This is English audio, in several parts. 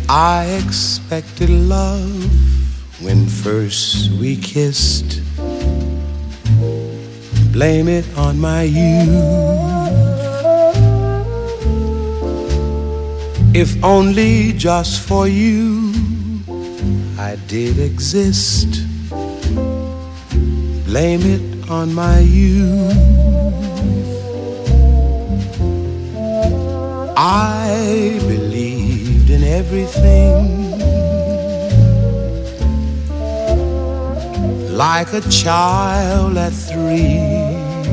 I expected love when first we kissed. Blame it on my youth. If only just for you I did exist. Blame it on my youth. I believed in everything like a child at 3.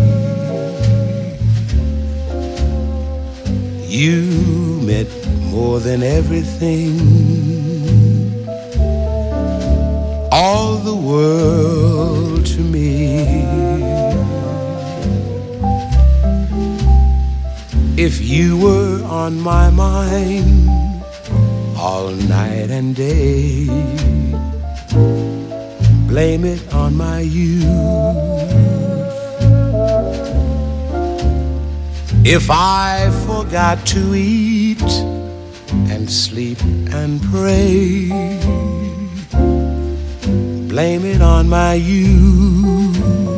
You meant more than everything, all the world to me. If you were on my mind all night and day, blame it on my youth. If I forgot to eat and sleep and pray, blame it on my youth.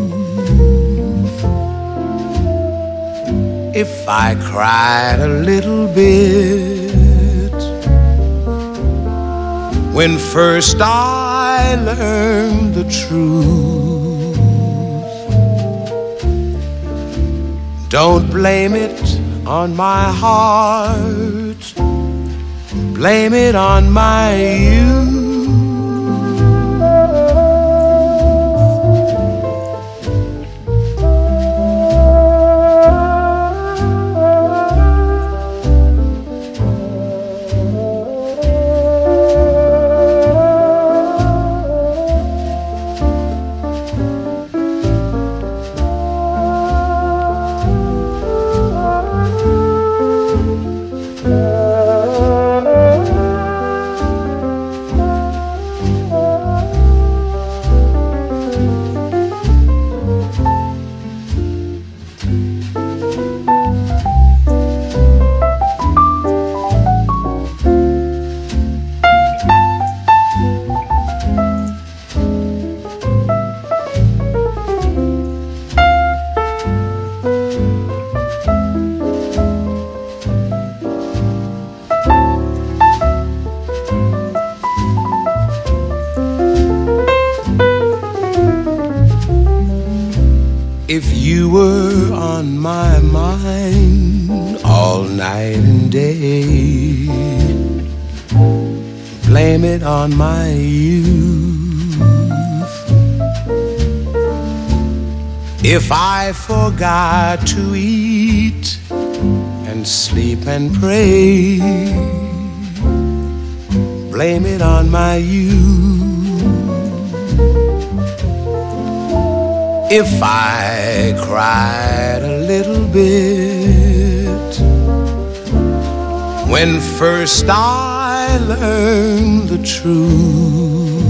If I cried a little bit when first I learned the truth, don't blame it on my heart, blame it on my youth. If you were on my mind all night and day, blame it on my youth. If I forgot to eat and sleep and pray, blame it on my youth. If I cried a little bit when first I learned the truth,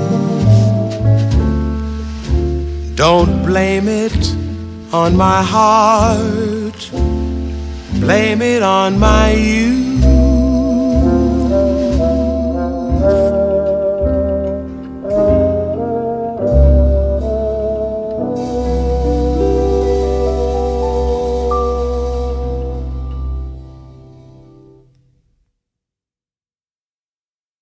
don't blame it on my heart, blame it on my youth.